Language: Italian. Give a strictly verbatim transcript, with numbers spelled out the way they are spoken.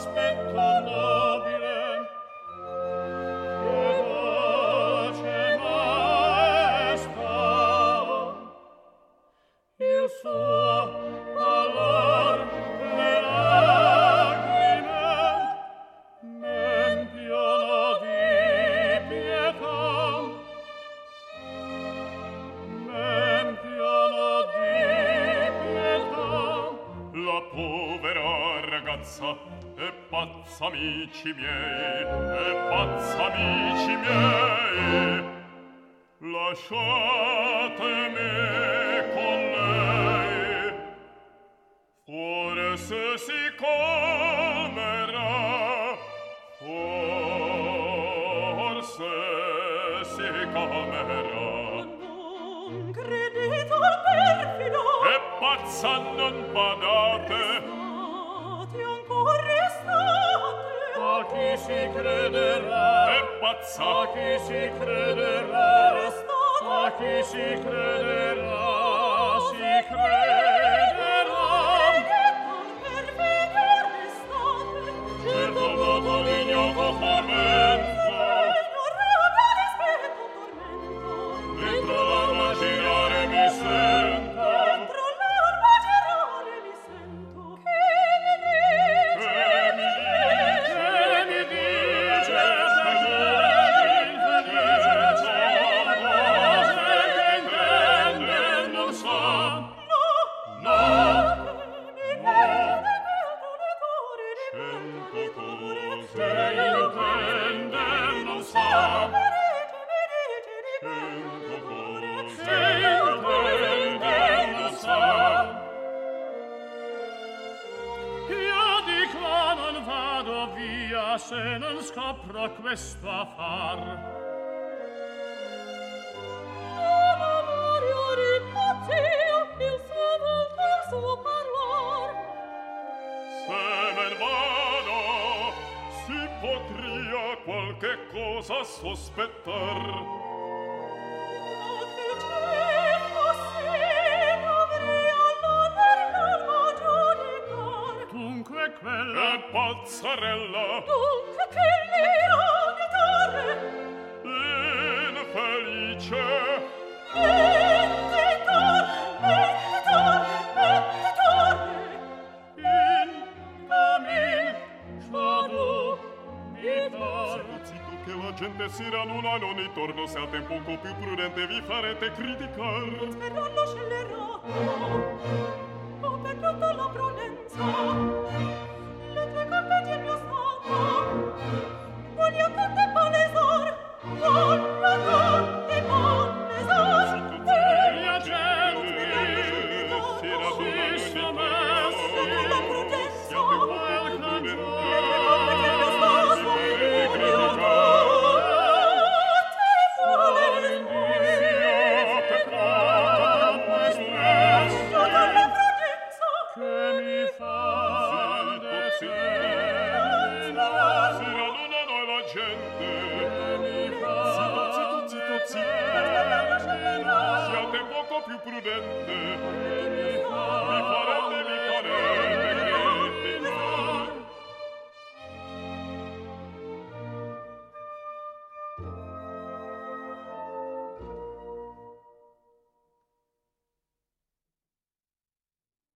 aspetto nobile, che dolce maestà, il suo valor le lagrime m'empiono di pietà, m'empiono di pietà. La povera ragazza è pazza, amici miei, è pazza, amici miei. Lasciatemi con lei, forse si calmerà, forse si calmerà. Non credete al perfido, È pazza, non badate, restate ancora restate. a chi si crederà? È pazza, a chi si crederà? A chi si crederà? Si crederà. Credete al perfido, restate. Certo modo l'ignoto tormento, Ignorate rispetto tormento. dentro l'alma girare mi sento. Dentro l'alma girare mi sento. Che mi dice? E mi dice, mi dice, cose che intende non sa. No, cento cose intende non sa. Cento cose intende non sa. Io di qua non vado via se non scopro questo affar. Se me ne vado, si potria qualche cosa sospettar. Dunque quella è pazzarella, infelice, in camin vado mi dar. Zitto che la gente si ranuna, non ritorno se a tempo un po' più prudente vi farete criticar. Sperando scellerato, ho perduto la prudenza.